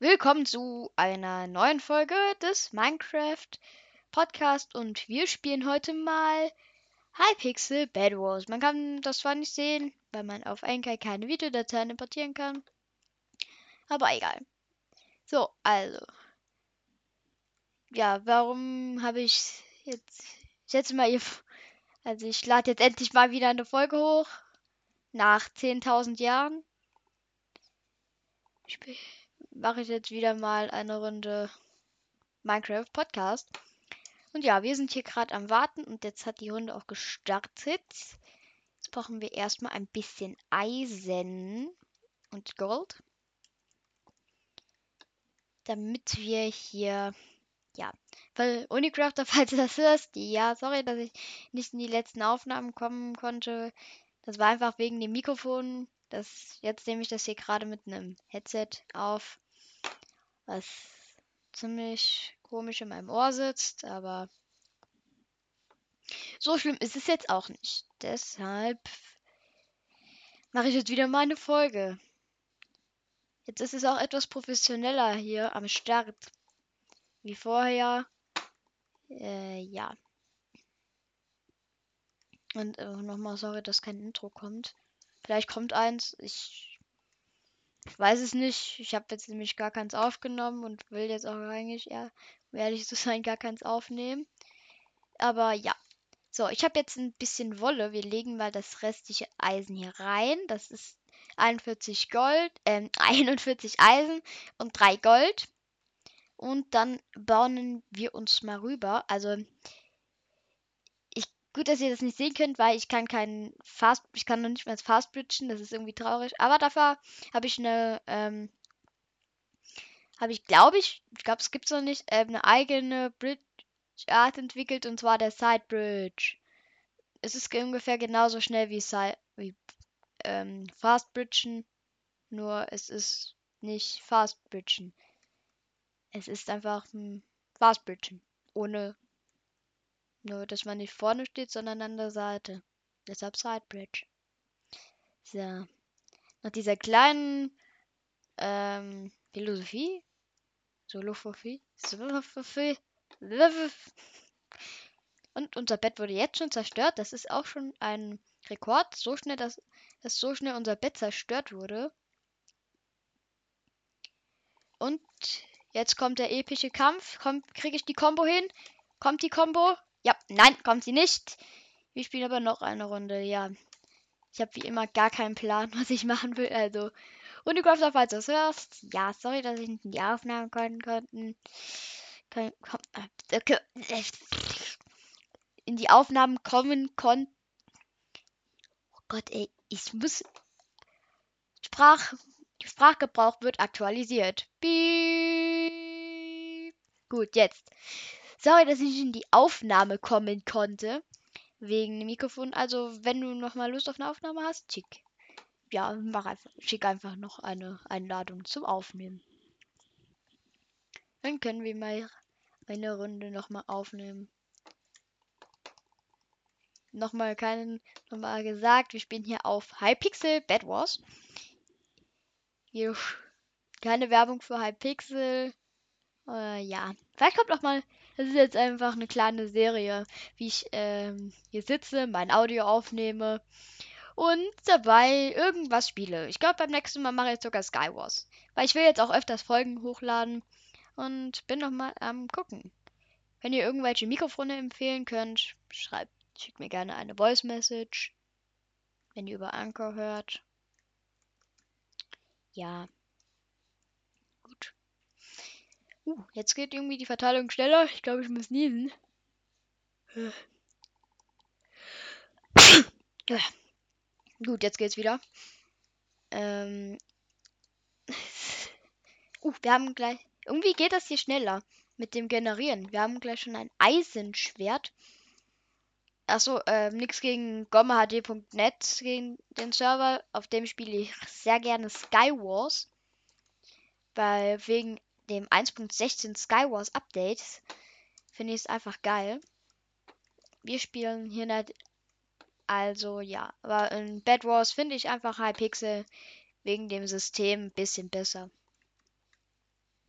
Willkommen zu einer neuen Folge des Minecraft Podcast und wir spielen heute mal Hypixel Bed Wars. Man kann das zwar nicht sehen, weil man auf Anchor keine Videodateien importieren kann, aber egal. So, also, ja, warum habe ich jetzt, ich setze mal hier, also ich lade jetzt endlich mal wieder eine Folge hoch, nach 10.000 Jahren. Mache ich jetzt wieder mal eine Runde Minecraft Podcast. Und ja, wir sind hier gerade am Warten und jetzt hat die Runde auch gestartet. Jetzt brauchen wir erstmal ein bisschen Eisen und Gold, damit wir hier, ja, weil Unicrafter, falls du das hörst, ja, sorry, dass ich nicht in die letzten Aufnahmen kommen konnte. Das war einfach wegen dem Mikrofon. Jetzt nehme ich das hier gerade mit einem Headset auf, was ziemlich komisch in meinem Ohr sitzt, aber so schlimm ist es jetzt auch nicht. Deshalb mache ich jetzt wieder meine Folge. Jetzt ist es auch etwas professioneller hier am Start. Wie vorher. Ja. Und nochmal sorry, dass kein Intro kommt. Vielleicht kommt eins. Ich weiß es nicht. Ich habe jetzt nämlich gar keins aufgenommen und will jetzt auch eigentlich, ja, um ehrlich zu sein, gar keins aufnehmen. Aber ja. So, ich habe jetzt ein bisschen Wolle. Wir legen mal das restliche Eisen hier rein. Das ist 41 Gold, 41 Eisen und 3 Gold. Und dann bauen wir uns mal rüber. Also, gut, dass ihr das nicht sehen könnt, weil ich kann noch nicht mal Fast bridgen, das ist irgendwie traurig. Aber dafür habe ich ich glaube, es gibt es noch nicht, eine eigene Bridge-Art entwickelt und zwar der Side Bridge. Es ist ungefähr genauso schnell wie Fast Bridgen, nur es ist nicht Fast Bridgen. Es ist einfach ein Fast Bridgen. Ohne Nur, dass man nicht vorne steht, sondern an der Seite. Deshalb Side Bridge. So. Nach dieser kleinen Philosophie. Philosophie. Und unser Bett wurde jetzt schon zerstört. Das ist auch schon ein Rekord. So schnell, dass so schnell unser Bett zerstört wurde. Und jetzt kommt der epische Kampf. Kriege ich die Combo hin? Kommt die Combo? Ja, nein, kommt sie nicht. Wir spielen aber noch eine Runde, ja. Ich habe wie immer gar keinen Plan, was ich machen will. Also, und du kommst auf, falls du es hörst. Ja, sorry, dass ich nicht in die Aufnahmen kommen konnten. In die Aufnahmen kommen konnten. Oh Gott, ey, ich muss. Sprach. Sprachgebrauch wird aktualisiert. Piep. Gut, jetzt. Sorry, dass ich nicht in die Aufnahme kommen konnte. Wegen dem Mikrofon. Also, wenn du nochmal Lust auf eine Aufnahme hast, schick einfach noch eine Einladung zum Aufnehmen. Dann können wir mal eine Runde nochmal aufnehmen. Nochmal gesagt, wir spielen hier auf Hypixel Bed Wars. Hier keine Werbung für Hypixel. Ja, vielleicht kommt auch mal. Das ist jetzt einfach eine kleine Serie, wie ich hier sitze, mein Audio aufnehme und dabei irgendwas spiele. Ich glaube, beim nächsten Mal mache ich sogar Skywars. Weil ich will jetzt auch öfters Folgen hochladen und bin noch mal am gucken. Wenn ihr irgendwelche Mikrofone empfehlen könnt, schickt mir gerne eine Voice Message, wenn ihr über Anchor hört. Ja, gut. Jetzt geht irgendwie die Verteilung schneller. Ich glaube, ich muss niesen. Gut, jetzt geht's wieder. Wir haben gleich. Irgendwie geht das hier schneller mit dem Generieren. Wir haben gleich schon ein Eisenschwert. Achso, nix gegen gommahd.net, gegen den Server. Auf dem spiele ich sehr gerne Skywars. Weil wegen dem 1.16 Skywars Update finde ich es einfach geil. Wir spielen hier nicht. Also ja, aber in Bed Wars finde ich einfach Hypixel wegen dem System ein bisschen besser.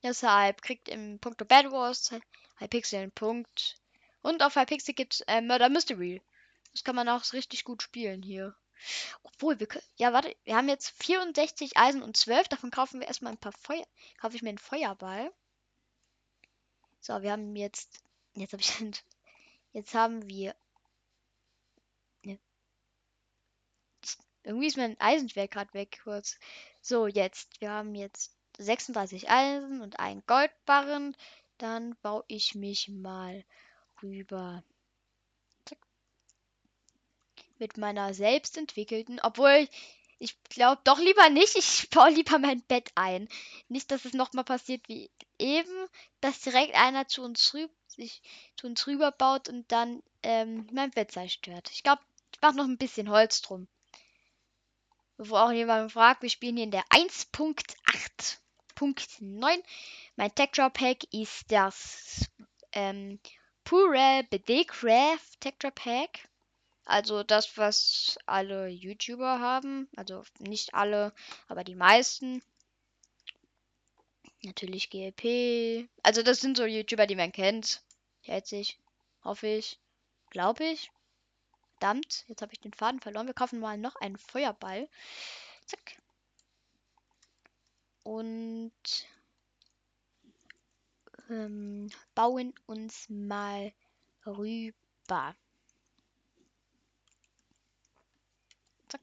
Deshalb kriegt im Punkto Bed Wars Hypixel einen Punkt. Und auf Hypixel gibt es Murder Mystery. Das kann man auch richtig gut spielen hier. Obwohl, wir können. Ja, warte, wir haben jetzt 64 Eisen und 12. Davon kaufen wir erstmal ein paar Feuer. Kaufe ich mir einen Feuerball. So, wir haben jetzt. Jetzt habe ich. Jetzt haben wir. Ne, irgendwie ist mein Eisenschwert gerade weg, kurz. So, jetzt. Wir haben jetzt 36 Eisen und einen Goldbarren. Dann baue ich mich mal rüber. Zack. Mit meiner selbst entwickelten. Obwohl, ich glaube doch lieber nicht. Ich baue lieber mein Bett ein. Nicht, dass es nochmal passiert wie eben, dass direkt einer sich zu uns rüber baut und dann mein Bett zerstört. Ich glaube, ich mache noch ein bisschen Holz drum. Bevor auch jemand fragt, wir spielen hier in der 1.8.9. Mein Texture Pack ist das Pure BD-Craft Texture Pack. Also das, was alle YouTuber haben. Also nicht alle, aber die meisten. Natürlich GLP. Also das sind so YouTuber, die man kennt. Schätze ich. Hoffe ich. Glaube ich. Verdammt, jetzt habe ich den Faden verloren. Wir kaufen mal noch einen Feuerball. Zack. Und bauen uns mal rüber. Zack.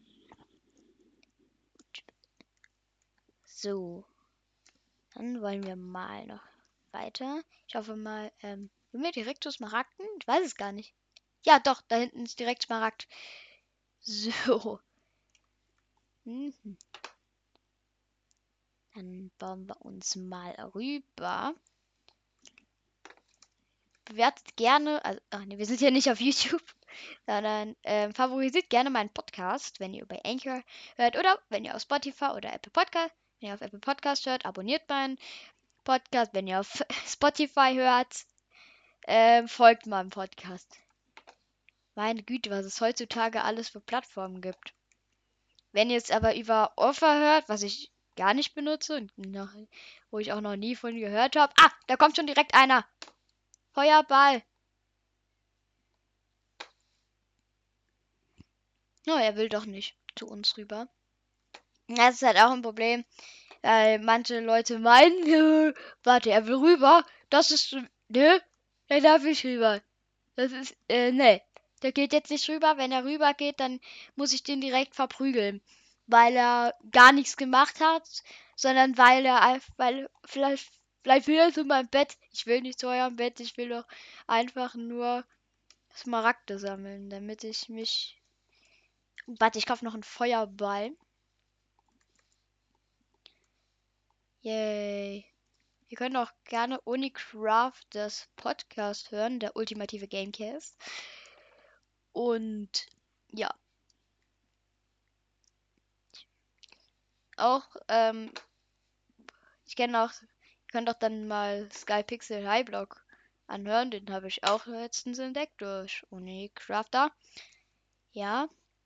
So. Dann wollen wir mal noch weiter. Ich hoffe mal, sind wir direkt zu Smaragden? Ich weiß es gar nicht. Ja, doch, da hinten ist direkt Smaragd. So. Mhm. Dann bauen wir uns mal rüber. Bewertet gerne, also, ach nee, wir sind ja nicht auf YouTube, sondern favorisiert gerne meinen Podcast, wenn ihr über Anchor hört oder wenn ihr auf Spotify oder Apple Podcast, wenn ihr auf Apple Podcast hört, abonniert meinen Podcast, wenn ihr auf Spotify hört, folgt meinem Podcast. Meine Güte, was es heutzutage alles für Plattformen gibt. Wenn ihr es aber über Offer hört, was ich gar nicht benutze und wo ich auch noch nie von gehört habe. Ah, da kommt schon direkt einer. Feuerball. No, er will doch nicht zu uns rüber. Das ist halt auch ein Problem, weil manche Leute meinen, warte, er will rüber. Das ist, ne, da darf ich rüber. Das ist, ne. Der geht jetzt nicht rüber. Wenn er rüber geht, dann muss ich den direkt verprügeln. Weil er gar nichts gemacht hat, sondern weil vielleicht will er zu meinem Bett. Ich will nicht zu eurem Bett, ich will doch einfach nur Smaragde sammeln, damit ich mich. Warte, ich kaufe noch einen Feuerball. Yay. Ihr könnt auch gerne Unicraft das Podcast hören, der ultimative Gamecast. Und ja, auch, ich kenne auch, ihr könnt auch dann mal Skypixel Highblock anhören, den habe ich auch letztens entdeckt durch Unicrafter. Ja,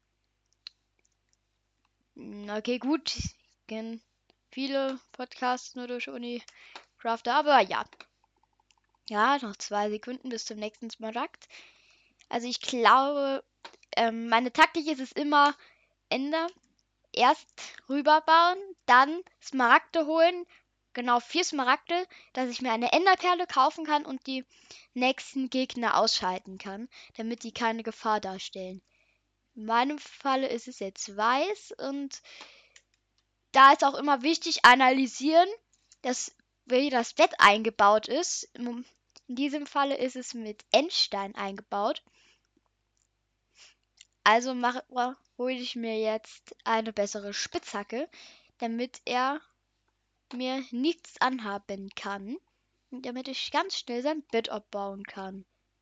okay, gut, ich kenne viele Podcasts nur durch Unicrafter, aber ja. Ja, noch 2 Sekunden bis zum nächsten Smaragd. Also ich glaube, meine Taktik ist es immer, Ender erst rüberbauen, dann Smaragde holen, genau 4 Smaragde, dass ich mir eine Enderperle kaufen kann und die nächsten Gegner ausschalten kann, damit die keine Gefahr darstellen. In meinem Falle ist es jetzt weiß und da ist auch immer wichtig analysieren, dass wie das Bett eingebaut ist. In diesem Falle ist es mit Endstein eingebaut. Also hole ich mir jetzt eine bessere Spitzhacke, damit er mir nichts anhaben kann. Und damit ich ganz schnell sein Bett abbauen kann.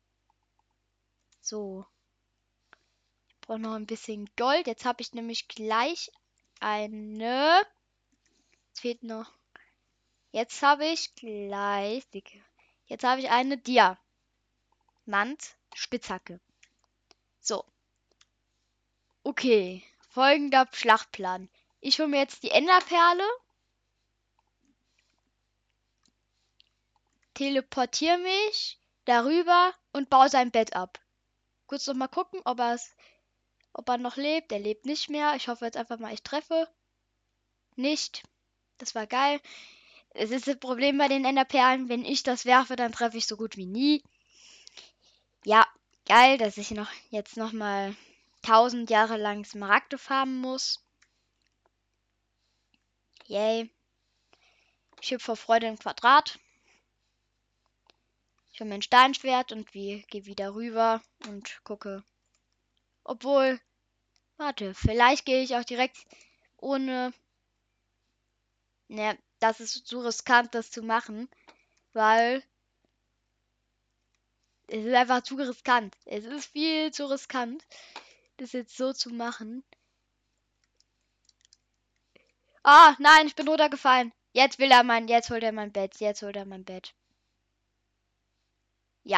So. Ich brauche noch ein bisschen Gold. Jetzt habe ich nämlich gleich eine. Jetzt fehlt noch. Jetzt habe ich gleich. Jetzt habe ich eine Diamant-Spitzhacke. So. Okay. Folgender Schlachtplan. Ich hole mir jetzt die Enderperle. teleportiere mich darüber und baue sein Bett ab. Kurz noch mal gucken, ob er noch lebt. Er lebt nicht mehr. Ich hoffe jetzt einfach mal, ich treffe. Nicht. Das war geil. Es ist das Problem bei den Enderperlen. Wenn ich das werfe, dann treffe ich so gut wie nie. Ja, geil, dass ich jetzt noch mal 1000 Jahre lang Smaragde farmen muss. Yay. Ich hüpfe vor Freude im Quadrat. Ich habe mein Steinschwert und gehe wieder rüber und gucke. Obwohl, warte, vielleicht gehe ich auch direkt ohne. Ne, das ist zu riskant, das zu machen, weil es ist einfach zu riskant. Es ist viel zu riskant, das jetzt so zu machen. Ah, nein, ich bin runtergefallen. Jetzt holt er mein Bett. Jetzt holt er mein Bett. Ja,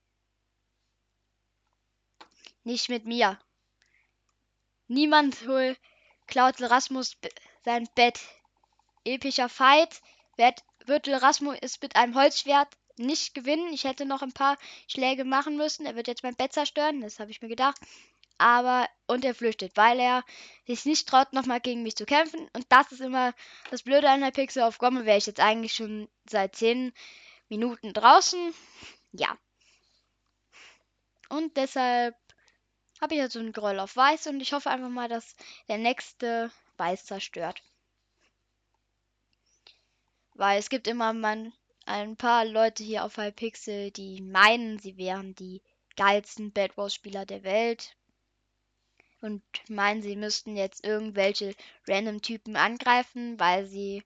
nicht mit mir. Niemand klaut Erasmus sein Bett. Epischer Fight. Wird Erasmus mit einem Holzschwert nicht gewinnen. Ich hätte noch ein paar Schläge machen müssen. Er wird jetzt mein Bett zerstören. Das habe ich mir gedacht. Und er flüchtet, weil er sich nicht traut, nochmal gegen mich zu kämpfen. Und das ist immer das Blöde an der Pixel of Gomme. Wäre ich jetzt eigentlich schon seit 10 Minuten draußen. Ja. Und deshalb habe ich jetzt so ein Groll auf Weiß und ich hoffe einfach mal, dass der nächste Weiß zerstört. Weil es gibt immer ein paar Leute hier auf Hypixel, die meinen, sie wären die geilsten Bed Wars Spieler der Welt. Und meinen, sie müssten jetzt irgendwelche random Typen angreifen, weil sie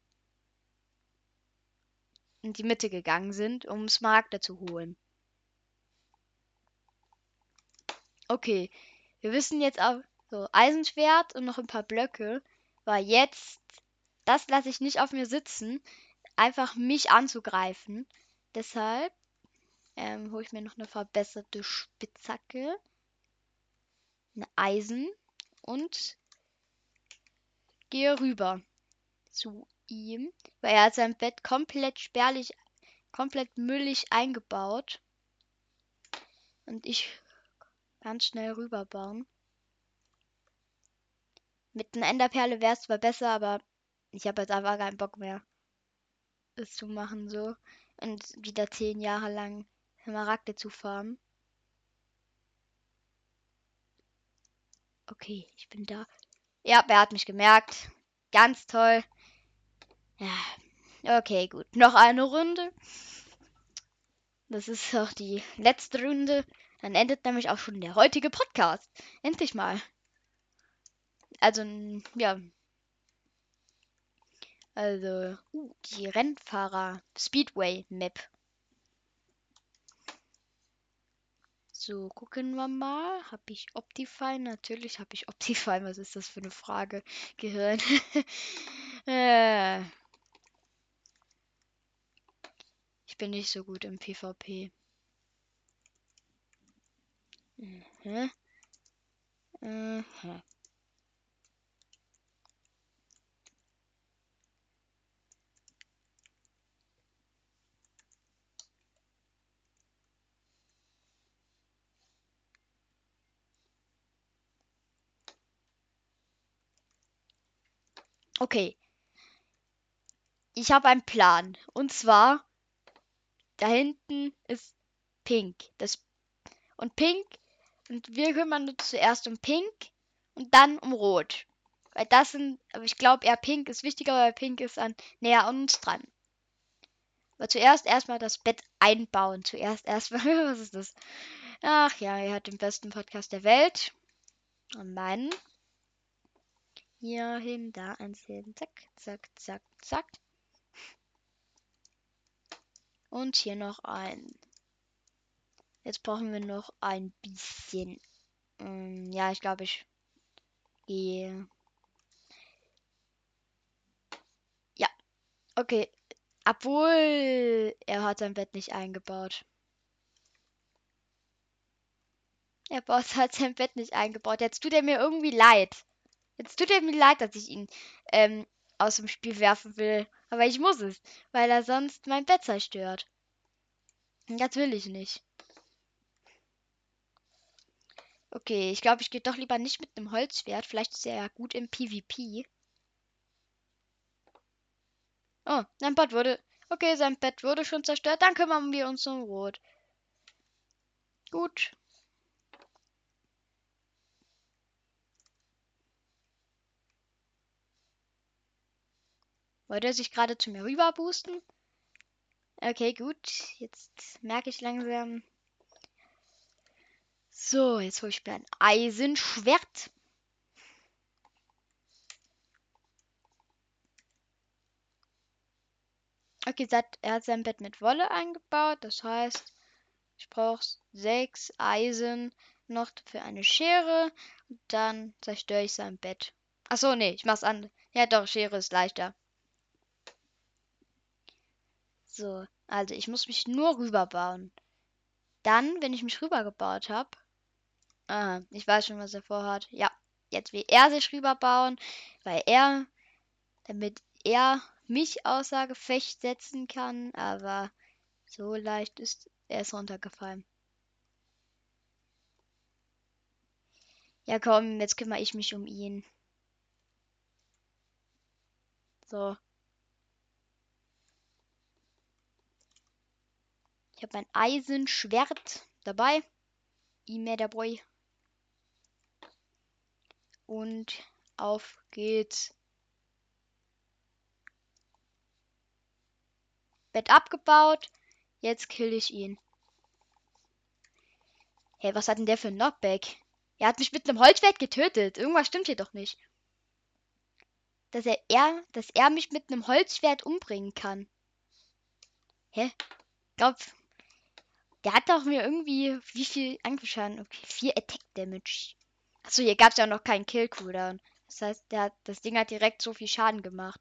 in die Mitte gegangen sind, um Smaragde zu holen. Okay, wir wissen jetzt auch so Eisenschwert und noch ein paar Blöcke, weil jetzt, das lasse ich nicht auf mir sitzen, einfach mich anzugreifen. Deshalb hole ich mir noch eine verbesserte Spitzhacke, eine Eisen und gehe rüber zu ihm, weil er hat sein Bett komplett spärlich, komplett müllig eingebaut. Und ich ganz schnell rüberbauen. Mit einer Enderperle wäre es zwar besser, aber ich habe jetzt einfach keinen Bock mehr, es zu machen so. Und wieder 10 Jahre lang Smaragde zu farmen. Okay, ich bin da. Ja, er hat mich gemerkt. Ganz toll. Ja, okay, gut. Noch eine Runde. Das ist auch die letzte Runde. Dann endet nämlich auch schon der heutige Podcast. Endlich mal. Also, ja. Also, die Rennfahrer Speedway Map. So, gucken wir mal. Habe ich Optifine? Natürlich habe ich Optifine. Was ist das für eine Frage? Gehirn. Ich bin nicht so gut im PvP. Mhm. Mhm. Okay, ich habe einen Plan. Und zwar, da hinten ist Pink. Und Pink, und wir kümmern uns zuerst um Pink und dann um Rot. Weil aber ich glaube eher Pink ist wichtiger, weil Pink ist näher an uns dran. Aber zuerst erstmal das Bett einbauen. Zuerst erstmal, was ist das? Ach ja, er hat den besten Podcast der Welt. Und meinen. Hier hin, da eins hin. Zack, zack, zack, zack. Und hier noch ein. Jetzt brauchen wir noch ein bisschen. Ja, ich glaube, ich gehe. Ja, okay. Obwohl, er hat sein Bett nicht eingebaut. Hat sein Bett nicht eingebaut. Jetzt tut er mir irgendwie leid. Jetzt tut er mir leid, dass ich ihn aus dem Spiel werfen will. Aber ich muss es, weil er sonst mein Bett zerstört. Das will ich nicht. Okay, ich glaube, ich gehe doch lieber nicht mit einem Holzschwert. Vielleicht ist er ja gut im PvP. Oh, sein Bett wurde. Okay, sein Bett wurde schon zerstört. Dann kümmern wir uns um Rot. Gut. Wollte er sich gerade zu mir rüber boosten? Okay, gut. Jetzt merke ich langsam. So, jetzt hole ich mir ein Eisenschwert. Okay, er hat sein Bett mit Wolle eingebaut. Das heißt, ich brauche 6 Eisen noch für eine Schere. Und dann zerstöre ich sein Bett. Achso, nee, ich mach's an. Ja, doch, Schere ist leichter. So, also ich muss mich nur rüberbauen. Dann, wenn ich mich rübergebaut habe. Ich weiß schon, was er vorhat. Ja, jetzt will er sich rüberbauen, damit er mich außer Gefecht setzen kann. Aber so leicht ist er ist runtergefallen. Ja, komm, jetzt kümmere ich mich um ihn. So, ich habe ein Eisenschwert dabei. E-Mail der Boy. Und auf geht's. Bett abgebaut. Jetzt kill ich ihn. Hey, was hat denn der für ein Knockback? Er hat mich mit einem Holzschwert getötet. Irgendwas stimmt hier doch nicht. Dass er mich mit einem Holzschwert umbringen kann. Hä? Glaub, der hat doch mir irgendwie wie viel Angriffsschaden? Okay, 4 Attack Damage. Achso, hier gab es ja noch keinen Kill Cooldown. Das heißt, das Ding hat direkt so viel Schaden gemacht.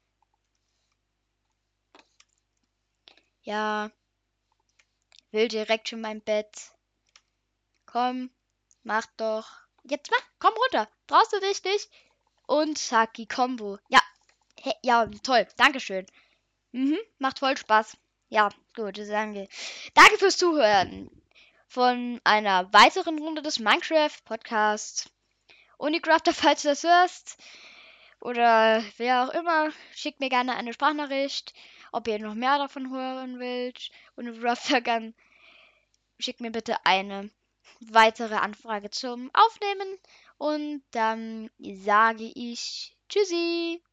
Ja, will direkt schon mein Bett. Komm, mach doch. Jetzt mach, komm runter. Traust du dich nicht? Und Saki Combo. Ja, ja, toll. Dankeschön. Macht voll Spaß. Ja, gut, danke. Danke fürs Zuhören von einer weiteren Runde des Minecraft Podcasts. Unicrafter, falls du das hörst, oder wer auch immer, schickt mir gerne eine Sprachnachricht, ob ihr noch mehr davon hören wollt. Unicrafter kann, schickt mir bitte eine weitere Anfrage zum Aufnehmen. Und dann sage ich Tschüssi.